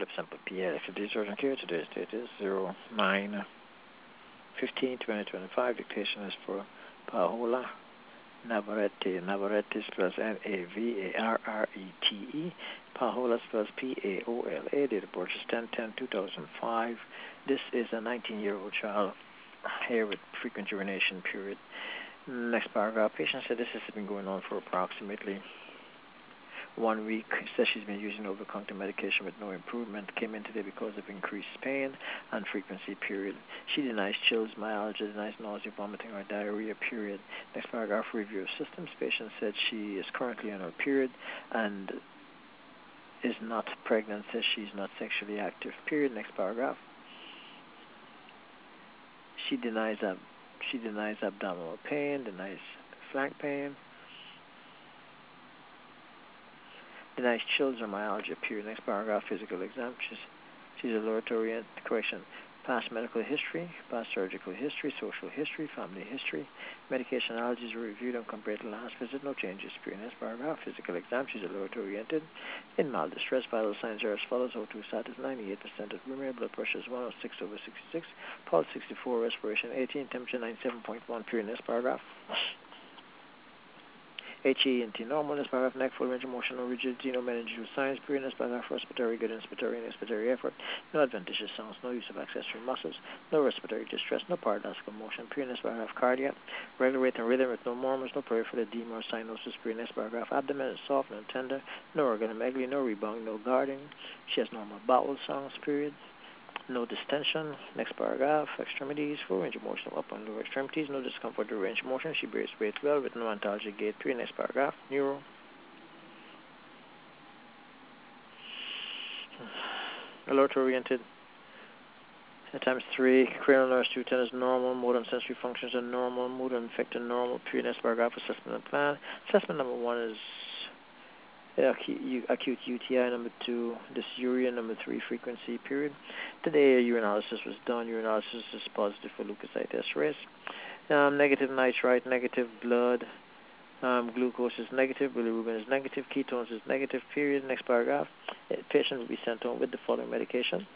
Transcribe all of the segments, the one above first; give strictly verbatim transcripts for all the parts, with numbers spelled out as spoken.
Philip Sample P L. Today's urgent care. Today's date is zero nine fifteen twenty twenty-five. Dictation is for Paola Navarrete. Navarrete spells N A V A R R E T E. Paola spells P A O L A. Date of birth is ten ten two thousand five. This is a nineteen-year-old child here with frequent urination period. Next paragraph. Patient said this has been going on for approximately one week. Says she's been using over-the-counter medication with no improvement. Came in today because of increased pain and frequency period. She denies chills, myalgia, denies nausea, vomiting, or diarrhea period. Next paragraph. Review of systems. Patient said she is currently on her period and is not pregnant. Says she's not sexually active period. Next paragraph. She denies ab- she denies abdominal pain, denies flank pain, denies chills or myalgia period. Next paragraph. Physical exam. She's she's alert to orient correction. Past medical history, past surgical history, social history, family history, medication allergies were reviewed and compared to last visit. No changes period. Next paragraph. Physical exam. She's alert oriented. In mild distress, vital signs are as follows. O two sat is ninety-eight percent of room air. Blood pressure is one oh six over sixty-six. Pulse sixty-four. Respiration eighteen. Temperature ninety-seven point one period. Next paragraph. H E and T normal. Next paragraph. Neck full range of motion, no rigidity, no meningeal signs period. Next paragraph. Respiratory good, inspiratory and expiratory effort. No adventitious sounds. No use of accessory muscles. No respiratory distress. No paradoxical motion period. Next paragraph. Cardiac. Regular rate and rhythm with no murmurs. No peripheral edema or cyanosis period. Next paragraph. Abdomen is soft and tender. No organomegaly. No rebound. No guarding. She has normal bowel sounds period. No distension. Next paragraph. Extremities. Full range of motion of upper and lower extremities. No discomfort or range of motion. She bears weight well with no antalgic gait period. Next paragraph. Neuro. Alert oriented. At times three. Cranial nerves two ten is normal. Motor and sensory functions are normal. Mood and affect are normal period. Next paragraph. Assessment and plan. Assessment number one is acute, acute U T I. Number two, dysuria. Number three, frequency period. Today, a urinalysis was done. Urinalysis is positive for leukocyte S. Um, negative nitrite, negative blood. Um, glucose is negative. Bilirubin is negative. Ketones is negative. Period. Next paragraph. A patient will be sent home with the following medication.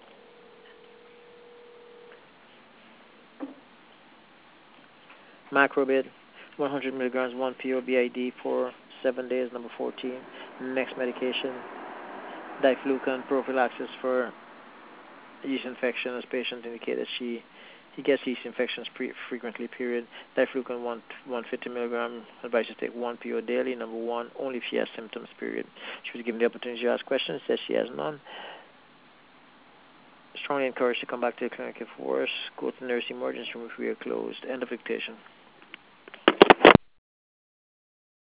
Macrobid, one hundred milligrams, one P O B I D for seven days. Number fourteen. Next medication, diflucan prophylaxis for yeast infection. As patient indicated, she he gets yeast infections pre- frequently. Period. Diflucan one one fifty milligram. Advised to take one P O daily. Number one, only if she has symptoms. Period. She was given the opportunity to ask questions. Says she has none. Strongly encouraged to come back to the clinic if worse. Go to the nurse emergency room if we are closed. End of dictation.